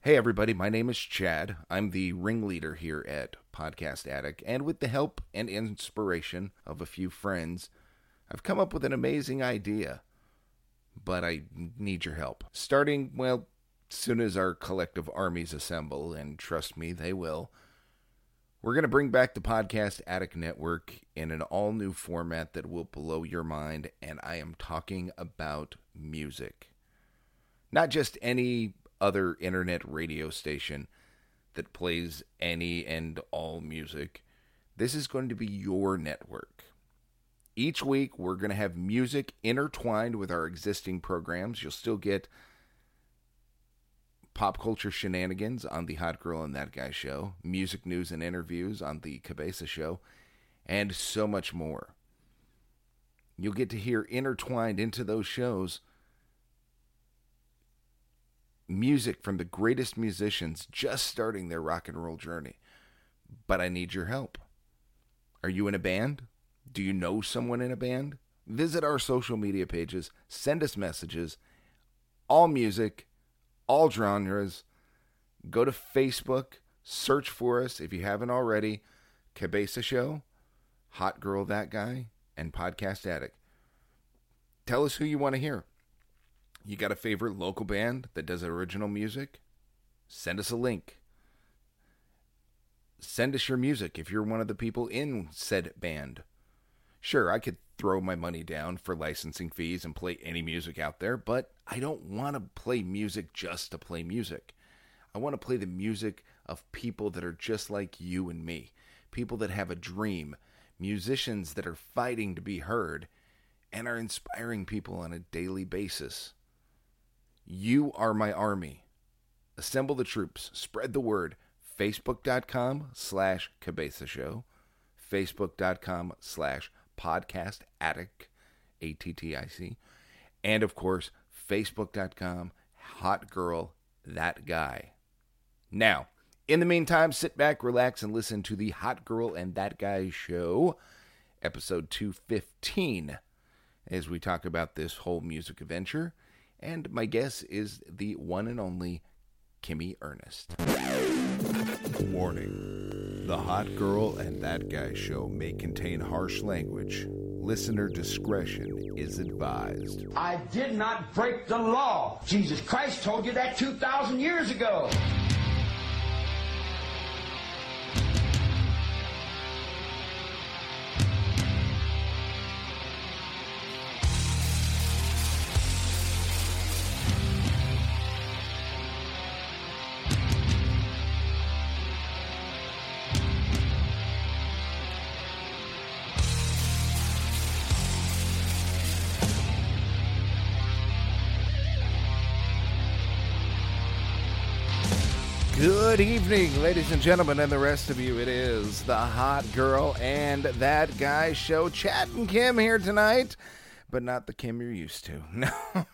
Hey everybody, my name is Chad. I'm the ringleader here at Podcast Attic, and with the help and inspiration of a few friends, I've come up with an amazing idea. But I need your help. Starting, well, soon as our collective armies assemble, and trust me, they will, we're going to bring back the Podcast Attic Network in an all-new format that will blow your mind, and I am talking about music. Not just any other internet radio station that plays any and all music. This is going to be your network. Each week, we're going to have music intertwined with our existing programs. You'll still get pop culture shenanigans on the Hot Girl and That Guy show, music news and interviews on the Cabeza show, and so much more. You'll get to hear intertwined into those shows music from the greatest musicians just starting their rock and roll journey. But I need your help. Are you in a band? Do you know someone in a band? Visit our social media pages. Send us messages. All music, all genres. Go to Facebook. Search for us if you haven't already. Cabeza Show, Hot Girl That Guy, and Podcast Attic. Tell us who you want to hear. You got a favorite local band that does original music? Send us a link. Send us your music if you're one of the people in said band. Sure, I could throw my money down for licensing fees and play any music out there, but I don't want to play music just to play music. I want to play the music of people that are just like you and me. People that have a dream. Musicians that are fighting to be heard and are inspiring people on a daily basis. You are my army. Assemble the troops. Spread the word. Facebook.com/Cabeza Show. Facebook.com/Podcast Attic. ATTIC. And of course, Facebook.com Hot Girl That Guy. Now, in the meantime, sit back, relax, and listen to the Hot Girl and That Guy show, episode 215, as we talk about this whole music adventure. And my guess is the one and only Kimmy Ernest. Warning. The Hot Girl and That Guy show may contain harsh language. Listener discretion is advised. I did not break the law. Jesus Christ told you that 2,000 years ago. Good evening, ladies and gentlemen, and the rest of you. It is the Hot Girl and That Guy show. Chad and Kim here tonight, but not the Kim you're used to. No.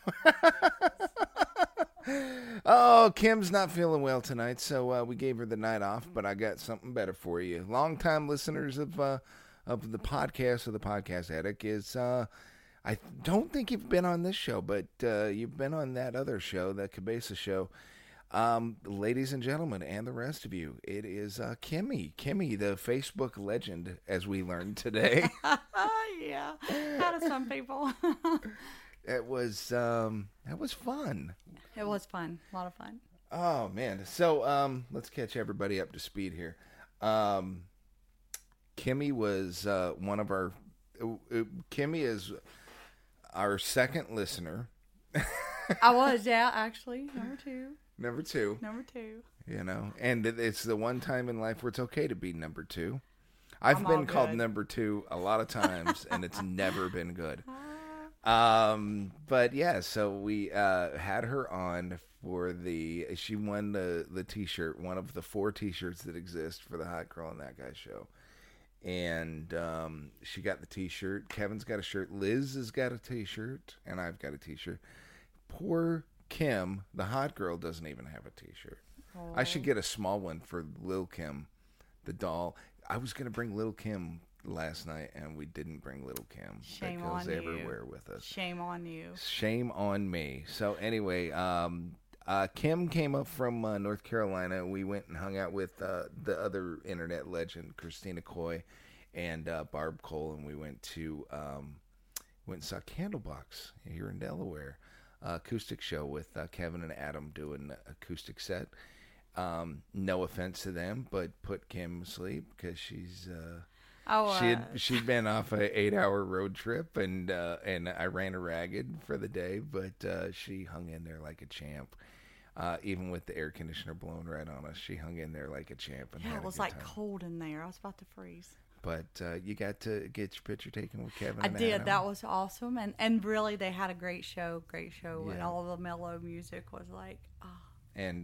Oh, Kim's not feeling well tonight, so we gave her the night off, but I got something better for you. Longtime listeners of the podcast of the Podcast Attic is, I don't think you've been on this show, but you've been on that other show, that Cabeza show. Ladies and gentlemen, and the rest of you, it is Kimmy, the Facebook legend, as we learned today. Yeah, how do some people? It was fun. It was fun, a lot of fun. Oh man, so let's catch everybody up to speed here. Kimmy was one of our. Kimmy is our second listener. I was, yeah, actually, Number two. You know, and it's the one time in life where it's okay to be number two. I've been called number two a lot of times, and it's never been good. But yeah, so we had her on for she won the t-shirt, one of the 4 t-shirts that exist for the Hot Girl and That Guy show. And she got the t-shirt. Kevin's got a shirt. Liz has got a t-shirt, and I've got a t-shirt. Poor Kim, the hot girl, doesn't even have a t-shirt. Aww. I should get a small one for Lil Kim, the doll. I was going to bring Lil Kim last night, and we didn't bring Little Kim. Shame that goes on everywhere you. With us. Shame on you. Shame on me. So anyway, Kim came up from North Carolina. We went and hung out with the other internet legend, Christina Coy, and Barb Cole, and we went and saw Candlebox here in Delaware. Acoustic show with Kevin and Adam doing acoustic set. No offense to them, but put Kim to sleep because she's she'd been off a 8-hour road trip, and I ran her ragged for the day, but she hung in there like a champ. Even with the air conditioner blowing right on us, she hung in there like a champ. And had it was a good like time. cold in there. I was about to freeze. But you got to get your picture taken with Kevin. I and did. Adam. That was awesome, and really they had a great show, and Yeah. all the mellow music was like, And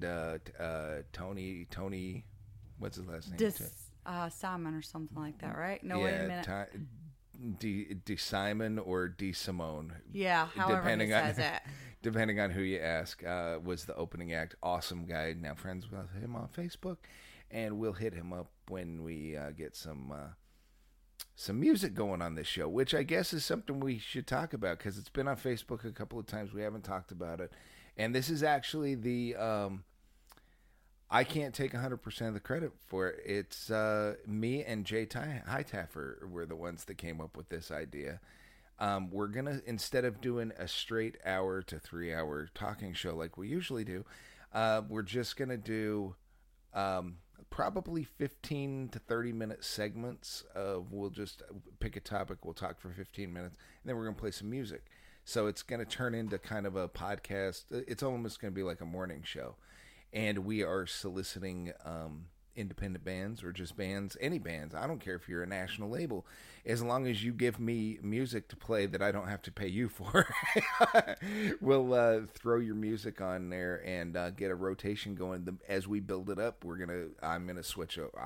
Tony, what's his last name? Simon or something like that, right? No, wait a minute. D. Simon or D. Simone. Yeah, however he says it. Depending on who you ask, was the opening act. Awesome guy. Now friends with him on Facebook, and we'll hit him up when we get some music going on this show, which I guess is something we should talk about because it's been on Facebook a couple of times. We haven't talked about it, and this is actually the I can't take 100% of the credit for it. It's me and Jay Hightaffer were the ones that came up with this idea. We're going to, instead of doing a straight hour to 3-hour talking show like we usually do, we're just going to do probably 15 to 30-minute segments of, we'll just pick a topic, we'll talk for 15 minutes, and then we're going to play some music. So it's going to turn into kind of a podcast. It's almost going to be like a morning show. And we are soliciting independent bands or just bands, any bands. I don't care if you're a national label. As long as you give me music to play that I don't have to pay you for, we'll throw your music on there and get a rotation going. As we build it up, I'm going to switch over.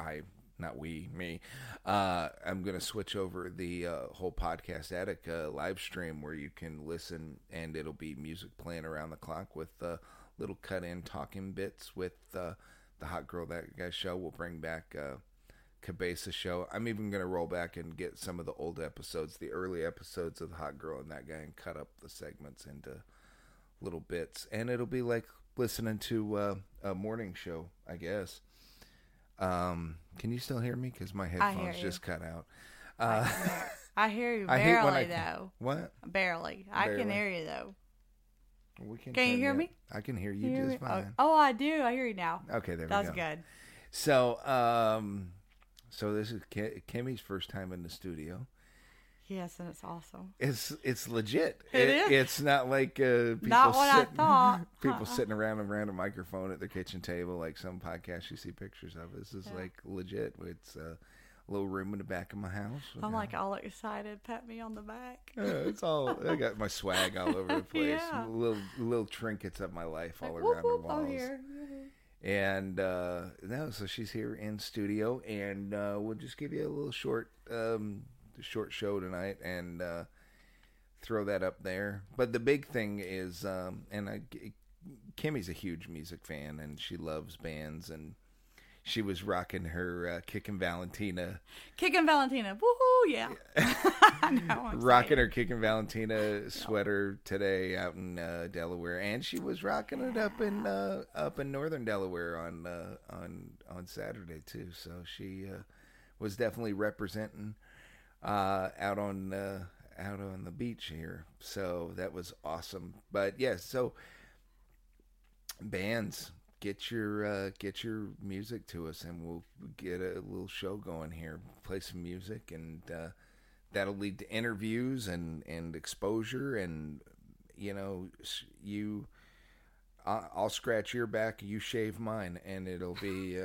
I'm going to switch over the whole Podcast Addict live stream where you can listen, and it'll be music playing around the clock with little cut-in talking bits with the Hot Girl That Guy show. We'll bring back Cabeza show. I'm even going to roll back and get some of the old episodes, the early episodes of the Hot Girl and That Guy, and cut up the segments into little bits. And it'll be like listening to a morning show, I guess. Can you still hear me? Because my headphones just cut out. I hear you I hate when barely, though. What? Barely. I can hear you, though. Can you hear me? I can hear you just fine. Oh, I do. I hear you now. Okay, there we go. That's good. So, so this is Kimmy's first time in the studio. Yes, and it's awesome. It's legit. It is. It's not like people not what I thought. People sitting around a microphone at their kitchen table like some podcasts you see pictures of. This is like legit. It's a little room in the back of my house. I'm like all excited. Pat me on the back. It's all. I got my swag all over the place. Yeah. Little trinkets of my life all Like, around whoop, the walls. I'm here. And no, so she's here in studio, and we'll just give you a little short show tonight, and throw that up there. But the big thing is, Kimmy's a huge music fan, and she loves bands, and she was rocking her Kickin' Valentina. Kickin' Valentina. Woohoo, yeah. Rocking her Kickin' Valentina sweater today out in Delaware, and she was rocking it up in northern Delaware on Saturday too. So she was definitely representing out on the beach here. So that was awesome. But yeah, so bands, get your music to us, and we'll get a little show going here. Play some music, and that'll lead to interviews and exposure. And I'll scratch your back, you shave mine, and it'll be.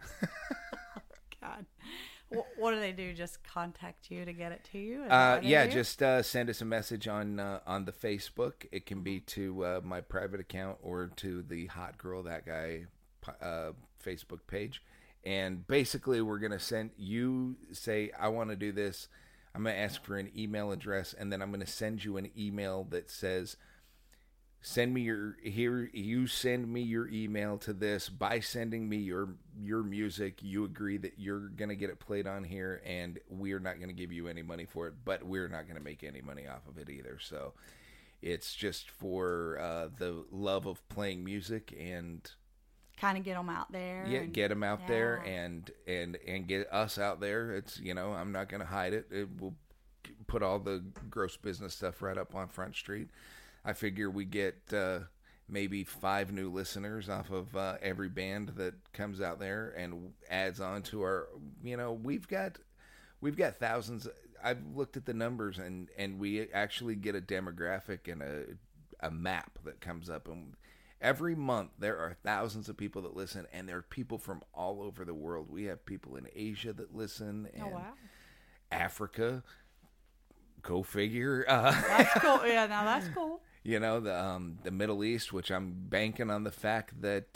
God. What do they do? Just contact you to get it to you? Just send us a message on the Facebook. It can be to my private account or to the Hot Girl That Guy Facebook page. And basically, we're going to send you, say, I want to do this. I'm going to ask for an email address, and then I'm going to send you an email that says, send me you send me your email to this. By sending me your music, you agree that you're going to get it played on here, and we're not going to give you any money for it, but we're not going to make any money off of it either. So It's just for the love of playing music and Kind of get them out there. get them out there yeah. and get us out there. It's, I'm not going to hide it. We'll put all the gross business stuff right up on Front Street. I figure we get maybe 5 new listeners off of every band that comes out there and adds on to our, we've got thousands. I've looked at the numbers and we actually get a demographic and a map that comes up, and every month there are thousands of people that listen, and there are people from all over the world. We have people in Asia that listen, and Oh, wow. Africa. Go figure. That's cool. Yeah, now that's cool. The Middle East, which I'm banking on the fact that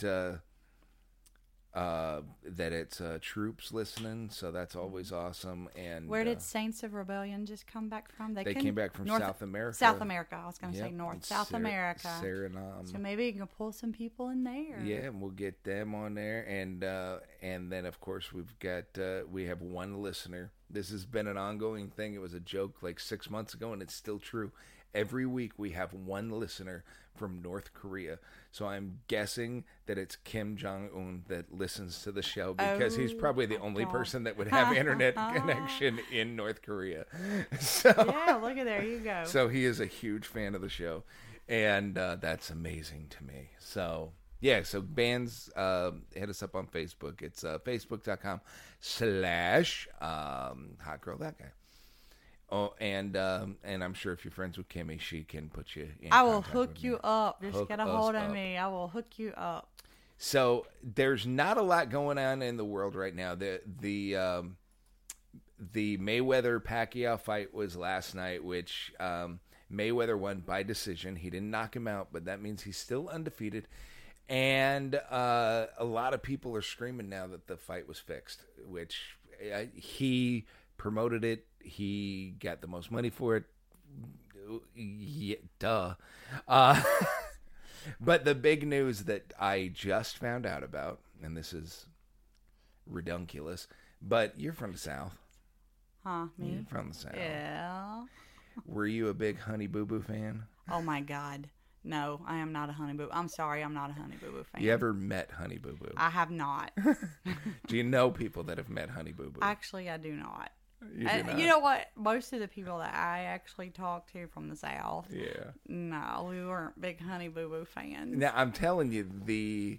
it's troops listening, so that's always awesome. And Where did Saints of Rebellion just come back from? they came back from South America. South America. I was going to say Yep, North. it's South America. Suriname. So maybe you can pull some people in there. Yeah, and we'll get them on there, and then of course we have one listener. This has been an ongoing thing. It was a joke like 6 months ago, and it's still true. Every week we have one listener from North Korea. So I'm guessing that it's Kim Jong-un that listens to the show, because he's probably the only person that would have internet connection in North Korea. So, Yeah, look at there. You go. so he is a huge fan of the show, and that's amazing to me. So yeah, so bands, hit us up on Facebook. It's facebook.com/ Hot Girl That Guy. Oh, and I'm sure if you're friends with Kimmy, she can put you in I will contact hook with you me. up. Just Hook get a us hold of up. me. I will hook you up. So there's not a lot going on in the world right now. The Mayweather Pacquiao fight was last night, which Mayweather won by decision. He didn't knock him out, but that means he's still undefeated. And a lot of people are screaming now that the fight was fixed, which he promoted it. He got the most money for it. Yeah, duh. But the big news that I just found out about, and this is redunculous, but you're from the South. Huh, me? You're from the South. Yeah. Were you a big Honey Boo Boo fan? Oh, my God. No, I am not a Honey Boo. I'm sorry, I'm not a Honey Boo Boo fan. You ever met Honey Boo Boo? I have not. Do you know people that have met Honey Boo Boo? Actually, I do not. You do not? You know what? Most of the people that I actually talk to from the South, Yeah. no, we weren't big Honey Boo Boo fans. Now I'm telling you, the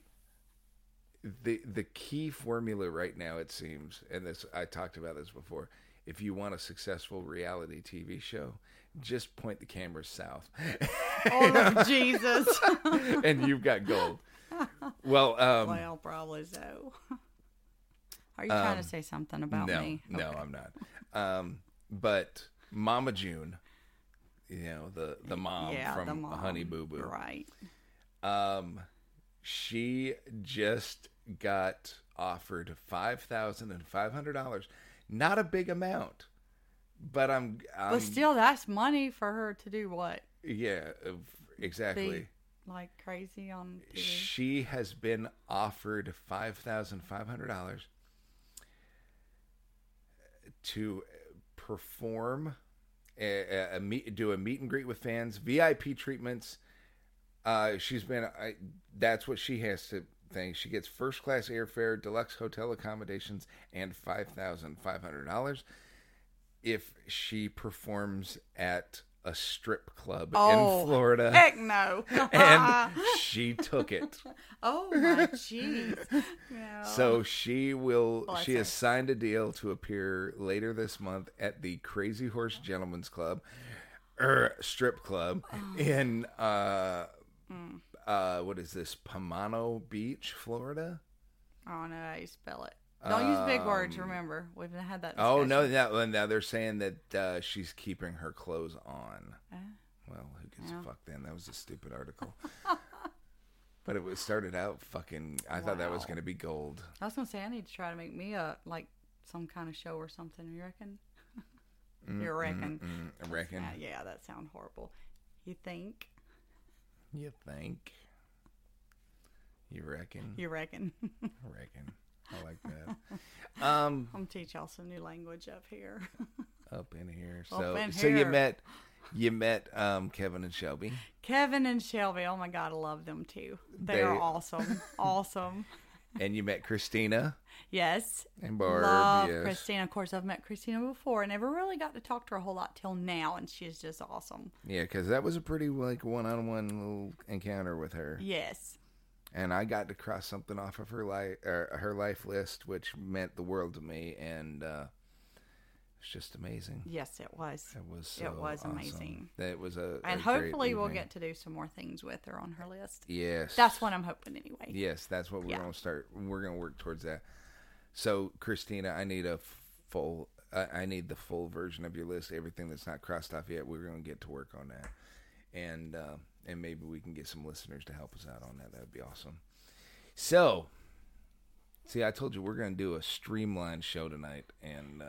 key formula right now, it seems, and this I talked about this before. If you want a successful reality TV show, just point the camera south, Oh, Jesus. and you've got gold. Well, Well, probably so. Are you trying to say something about no, me? no, Okay. I'm not. But Mama June, the mom Yeah, from the mom. Honey Boo Boo, Right. she just got offered $5,500. Not a big amount, but But still, that's money for her to do what? yeah, exactly. Be like crazy on TV. She has been offered $5,500 to perform, do a meet and greet with fans, VIP treatments. She's been. That's what she has to think. She gets first class airfare, deluxe hotel accommodations, and $5,500 if she performs at a strip club in Florida. Heck no. And she took it. Oh my jeez. No. So she will. Bless She her. has signed a deal to appear later this month at the Crazy Horse Gentlemen's Club, strip club in what is this? Pomano Beach, Florida. I don't know how you spell it. Don't use big words. Remember, we've had that. Oh no! discussion. Now they're saying that she's keeping her clothes on. Oh. Well, who gives Yeah. a fuck then? That was a stupid article. But it started out fucking. I thought that was Wow. going to be gold. I was gonna say I need to try to make me a some kind of show or something. You reckon? You reckon? I reckon. Yeah, that sounds horrible. You think? You think? You reckon? You reckon? I reckon. I like that. I'm gonna teach y'all some new language up here. Up in here. Up in So you here. met You met Kevin and Shelby. Kevin and Shelby. Oh my God, I love them too. They are awesome. Awesome. And you met Christina. Yes. And Barb. Love yes. Christina. Of course, I've met Christina before. I never really got to talk to her a whole lot till now, and she's just awesome. Yeah, because that was a pretty one-on-one little encounter with her. Yes. And I got to cross something off of her life list, which meant the world to me, and it's just amazing. Yes, it was. It was so It was awesome. amazing. That was and hopefully we'll get to do some more things with her on her list. Yes. That's what I'm hoping anyway. Yes, that's what we're going to start. We're going to work towards that. So, Christina, I need the full version of your list. Everything that's not crossed off yet, we're going to get to work on that. And maybe we can get some listeners to help us out on that. That would be awesome. So, see, I told you we're going to do a streamlined show tonight, and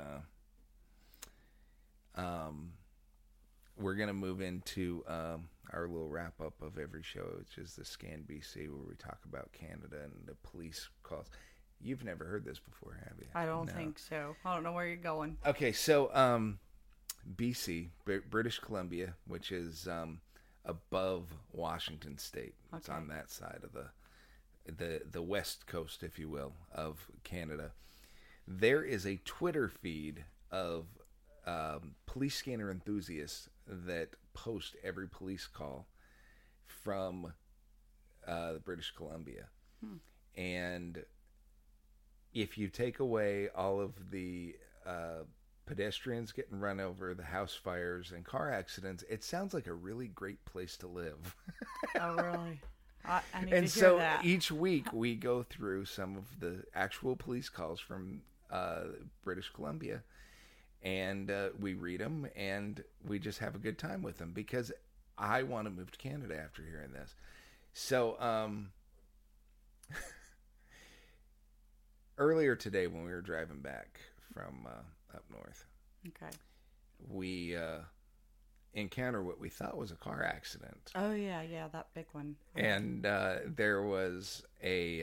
we're going to move into our little wrap-up of every show, which is the Scan BC, where we talk about Canada and the police calls. You've never heard this before, have you? I don't think so. I don't know where you're going. Okay, so BC, British Columbia, which is above Washington State. Okay. It's on that side of the west coast, if you will, of Canada. There is a Twitter feed of police scanner enthusiasts that post every police call from British Columbia. And if you take away all of the pedestrians getting run over, the house fires, and car accidents, it sounds like a really great place to live. Oh, really? I need and to hear so that. Each week we go through some of the actual police calls from British Columbia, and we read them, and we just have a good time with them, because I want to move to Canada after hearing this. So, earlier today when we were driving back from up north, okay, we encountered what we thought was a car accident. Oh yeah, that big one. And there was a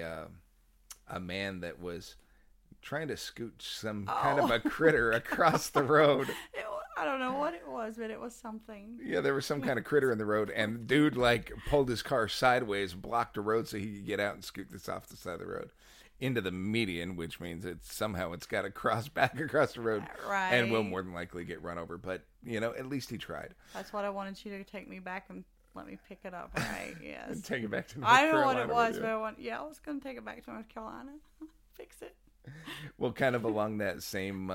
man that was trying to scoot some kind of a critter across the road. I don't know what it was, but it was something. Yeah, there was some kind of critter in the road, and the dude pulled his car sideways, blocked the road so he could get out and scoot this off the side of the road into the median, which means it's got to cross back across the road, right, and will more than likely get run over. But at least he tried. That's what I wanted you to take me back and let me pick it up. Right? Yes. And take it back to North Carolina. I know what it was, but I was going to take it back to North Carolina, fix it. Well, kind of along that same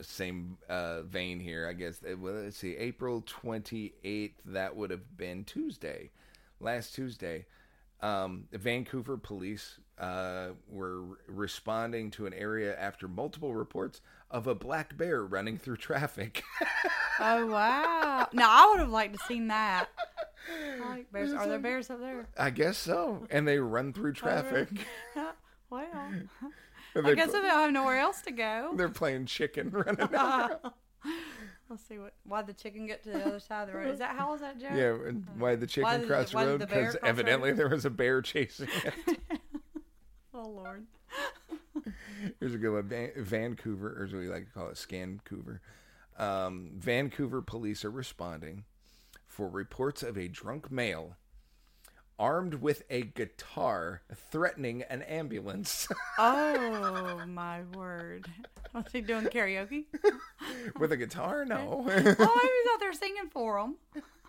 vein here, I guess. Let's see, April 28th. That would have been last Tuesday. Vancouver police were responding to an area after multiple reports of a black bear running through traffic. Oh, wow. Now, I would have liked to seen that. I like bears. Are there bears up there? I guess so. And they run through traffic. Well, I guess if they don't have nowhere else to go. They're playing chicken running around. Let's see why the chicken get to the other side of the road. How was that joke? Yeah, and why the chicken crossed the road? Because evidently there was a bear chasing it. Oh, Lord. Here's a good one. Vancouver, or as we like to call it, Scancouver. Vancouver police are responding for reports of a drunk male armed with a guitar threatening an ambulance. Oh, my word. Was he doing karaoke? With a guitar? No. Oh, he was out there singing for him.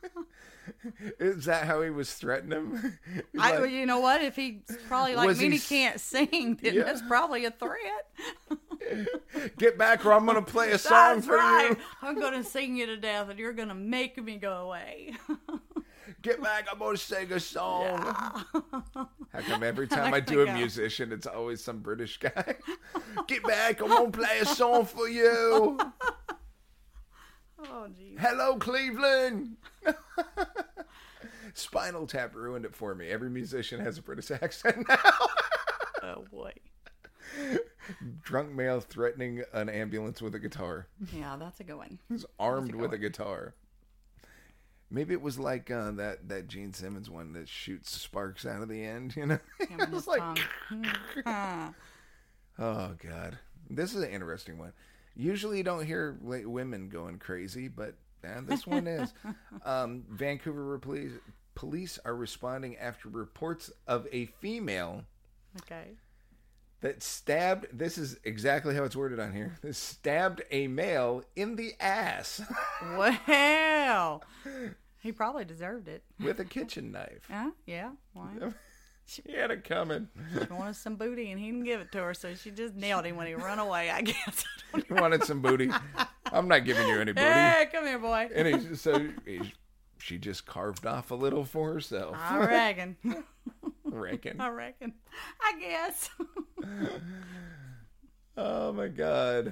Is that how he was threatening him? You know what? If he probably like me, he can't sing, then that's probably a threat. Get back or I'm going to play a song that's for right. you. I'm going to sing you to death and you're going to make me go away. Get back, I'm going to sing a song. Yeah. How come every time I do a musician, it's always some British guy? Get back, I'm going to play a song for you. Oh, geez. Hello, Cleveland. Spinal Tap ruined it for me. Every musician has a British accent now. Oh, boy. Drunk male threatening an ambulance with a guitar. Yeah, that's a good one. He's armed with a guitar. Maybe it was like that Gene Simmons one that shoots sparks out of the end, It's like, oh, God. This is an interesting one. Usually you don't hear women going crazy, but And this one is. Vancouver police are responding after reports of a female Okay. that stabbed, this is exactly how it's worded on here, stabbed a male in the ass Well, he probably deserved it. with a kitchen knife. Yeah. Why? She had it coming. She wanted some booty and he didn't give it to her, so she just nailed him when he run away, I guess. I don't know. You wanted some booty? I'm not giving you any booty. Hey, come here, boy. And she just carved off a little for herself. I reckon. Reckon. I reckon. I guess. Oh my God.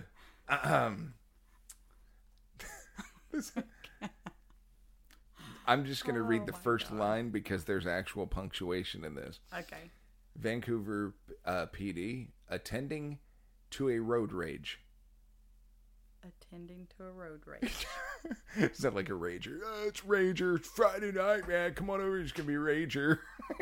I'm just going to read the first line because there's actual punctuation in this. Okay. Vancouver PD attending to a road rage. Attending to a road rage. Is that like a rager? Oh, it's Rager. It's Friday night, man. Come on over. It's going to be Rager.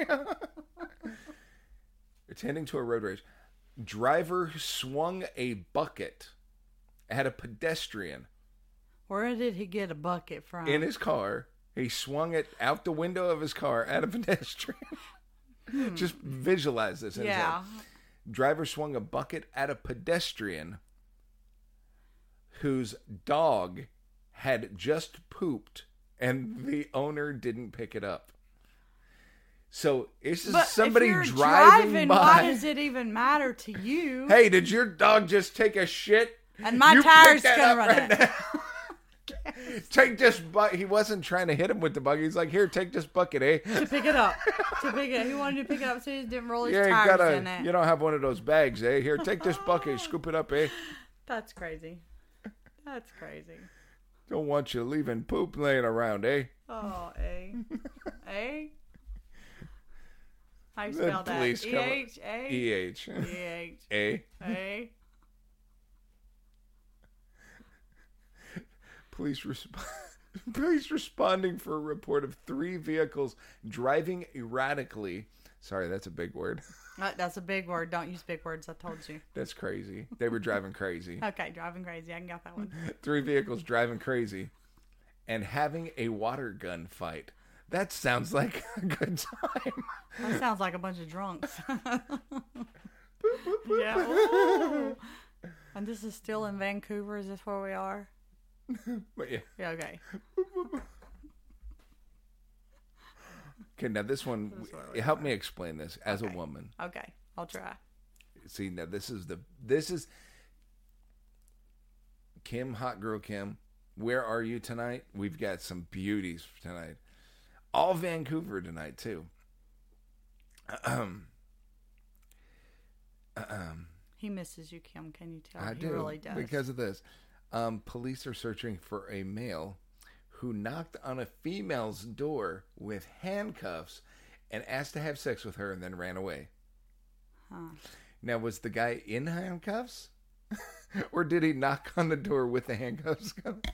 Attending to a road rage. Driver swung a bucket at a pedestrian. Where did he get a bucket from? In his car. He swung it out the window of his car at a pedestrian. Just visualize this. Yeah. Driver swung a bucket at a pedestrian whose dog had just pooped and the owner didn't pick it up. So it's just somebody if you're driving by. Why does it even matter to you? Hey, did your dog just take a shit? And my You tire's pick that gonna up run right out. now. Take this bucket. He wasn't trying to hit him with the bucket. He's like, here, take this bucket, eh? To pick it up. He wanted to pick it up so he didn't roll his Yeah, tires in it. you don't have one of those bags, eh? Here, take this bucket, scoop it up, eh? That's crazy. That's crazy. Don't want you leaving poop laying around, eh? Oh, A. A? How you The spell that? police come- E-H-A? E-H. E-H. A. A? Police responding for a report of 3 vehicles driving erratically. Sorry, that's a big word. That's a big word. Don't use big words. I told you. That's crazy. They were driving crazy. Okay, driving crazy. I can get that one. 3 vehicles driving crazy and having a water gun fight. That sounds like a good time. That sounds like a bunch of drunks. Yeah. Ooh. And this is still in Vancouver. Is this where we are? But yeah. Yeah, okay. Okay, now this one, help me explain this as a woman. Okay, I'll try. See, now this is Kim, Hot Girl Kim. Where are you tonight? We've got some beauties tonight. All Vancouver tonight, too. He misses you, Kim. Can you tell? I He do, really does. because of this. Police are searching for a male who knocked on a female's door with handcuffs and asked to have sex with her and then ran away. Huh. Now, was the guy in handcuffs? Or did he knock on the door with the handcuffs?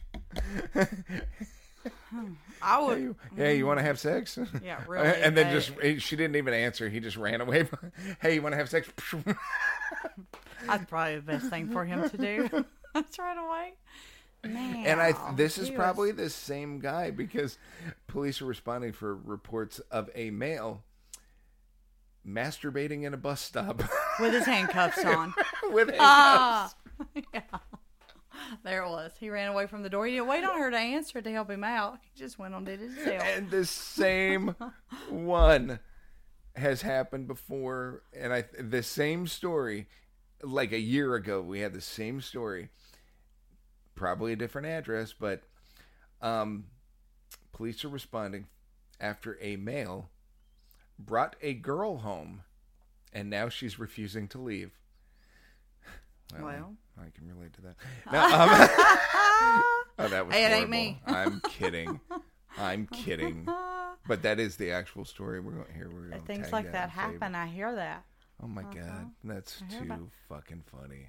I would. Hey, you want to have sex? Yeah, really. And then she didn't even answer. He just ran away. Hey, you want to have sex? That's probably the best thing for him to do. That's right away. Man, And this is probably the same guy because police are responding for reports of a male masturbating in a bus stop with his handcuffs on. with handcuffs. Yeah. There it was. He ran away from the door. He didn't wait on her to answer to help him out. He just went on did it himself. And the same one has happened before, and the same story, like a year ago, we had the same story. Probably a different address, but police are responding after a male brought a girl home, and now she's refusing to leave. Well, I can relate to that. Now, oh, that was hey, it horrible. ain't me. I'm kidding. I'm kidding. But that is the actual story we're going to hear. We're going Things like that happen. I hear that. Oh my God, that's too fucking funny.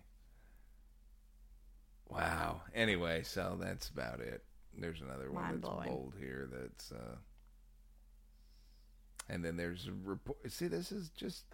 Wow. Anyway, so that's about it. There's another one that's bold here. That's and then there's a report. See, this is just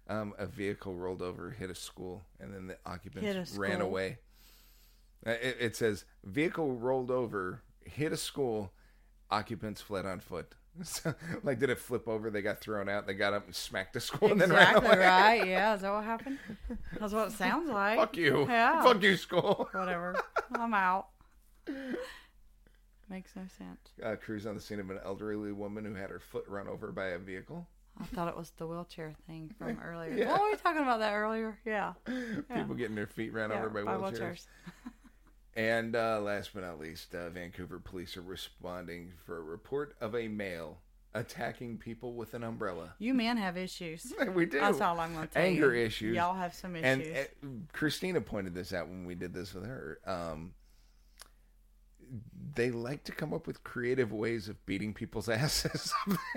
A vehicle rolled over, hit a school, and then the Hit a occupants ran school. away. It says, vehicle rolled over, hit a school, occupants fled on foot. So, like, did it flip over? They got thrown out. They got up and smacked the school and then ran Exactly away. right. Yeah, is that what happened? That's what it sounds like. Fuck you. Yeah. Fuck you, school. Whatever. I'm out. Makes no sense. Crews on the scene of an elderly woman who had her foot run over by a vehicle. I thought it was the wheelchair thing from earlier. Yeah. Oh, were you talking about that earlier? Yeah. People getting their feet ran over by wheelchairs. And last but not least, Vancouver police are responding for a report of a male attacking people with an umbrella. You men have issues. We do. That's all I'm going to tell you. Anger issues. Y'all have some issues. And Christina pointed this out when we did this with her. They like to come up with creative ways of beating people's asses.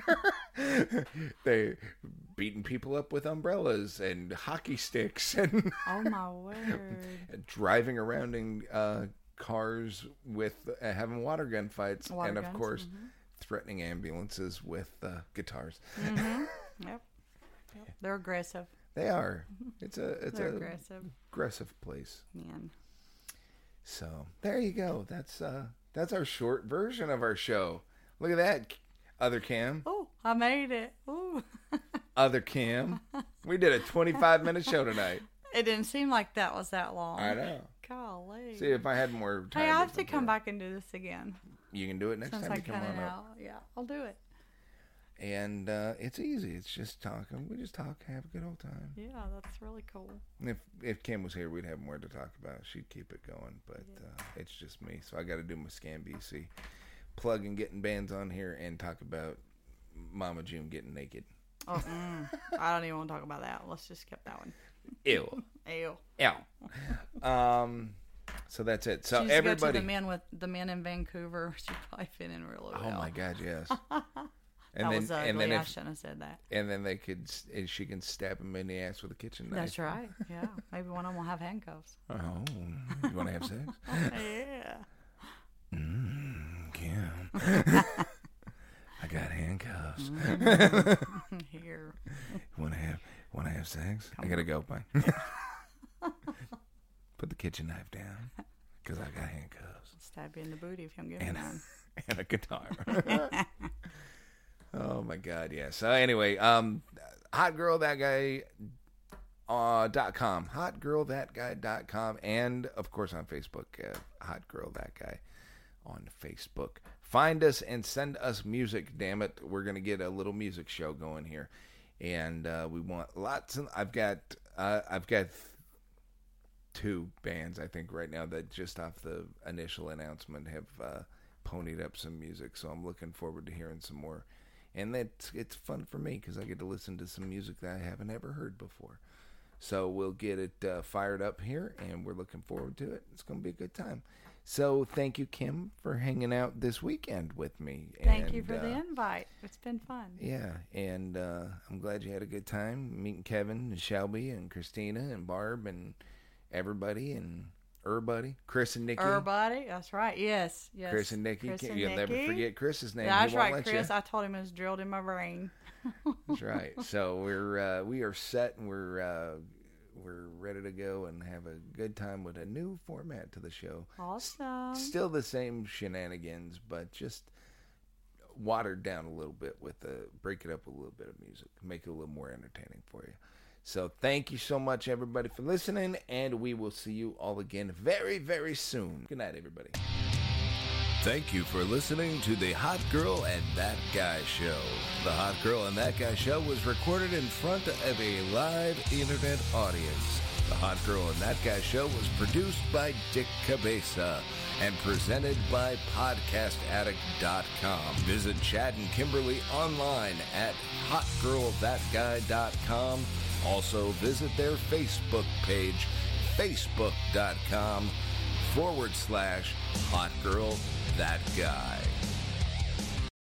They beating people up with umbrellas and hockey sticks and Oh, my word. driving around in cars with having water gun fights, Water and of guns, course threatening ambulances with guitars. Yep. They're aggressive. They are. It's They're a aggressive. aggressive place. Man. So there you go. That's our short version of our show. Look at that, other Cam. Oh, I made it. Ooh. Other Cam. We did a 25-minute show tonight. It didn't seem like that was that long. I know. Golly. See, if I had more time. Hey, I have with to it, come back and do this again. You can do it next Since time I you come cut on it up. out. Yeah, I'll do it. And it's easy. It's just talking. We just talk, have a good old time. Yeah, that's really cool. If Kim was here, we'd have more to talk about. She'd keep it going, but it's just me. So I got to do my Scam BC, plug and getting bands on here, and talk about Mama June getting naked. Oh, I don't even want to talk about that. Let's just skip that one. Ew. Ew. Ew. So that's it. So She everybody. go to the men in Vancouver. She probably fit in really well. Oh my God, yes. That was ugly. I shouldn't have said that. And then she can stab him in the ass with a kitchen knife. That's right. Yeah. Maybe one of them will have handcuffs. Oh, you want to have sex? Yeah. Kim. I got handcuffs. Here. Want to have sex? I gotta go. Bye. Put the kitchen knife down, because I got handcuffs. Stab you in the booty if you don't give me none. And a guitar. Oh my God, yeah. So anyway, hotgirlthatguy.com, hotgirlthatguy.com, and of course on Facebook, hotgirlthatguy on Facebook. Find us and send us music. Damn it, we're gonna get a little music show going here, and we want lots. And I've got 2 bands I think right now that just off the initial announcement have ponied up some music, so I'm looking forward to hearing some more. And it's fun for me because I get to listen to some music that I haven't ever heard before. So we'll get it fired up here, and we're looking forward to it. It's going to be a good time. So thank you, Kim, for hanging out this weekend with me. Thank you for the invite. It's been fun. Yeah, and I'm glad you had a good time meeting Kevin and Shelby and Christina and Barb and everybody and everybody. Chris and Nikki. Everybody, that's right. Yes. Chris and Nikki. Chris and You'll never Nikki. forget Chris's name. Yeah, that's He won't right, let Chris. you. I told him it was drilled in my brain. That's right. So we are set, and we're ready to go and have a good time with a new format to the show. Awesome. Still the same shenanigans, but just watered down a little bit with break it up with a little bit of music, make it a little more entertaining for you. So thank you so much, everybody, for listening, and we will see you all again very, very soon. Good night, everybody. Thank you for listening to the Hot Girl and That Guy Show. The Hot Girl and That Guy Show was recorded in front of a live internet audience. The Hot Girl and That Guy Show was produced by Dick Cabeza and presented by podcastaddict.com. Visit Chad and Kimberly online at hotgirlthatguy.com. Also visit their Facebook page, facebook.com/hotgirlthatguy.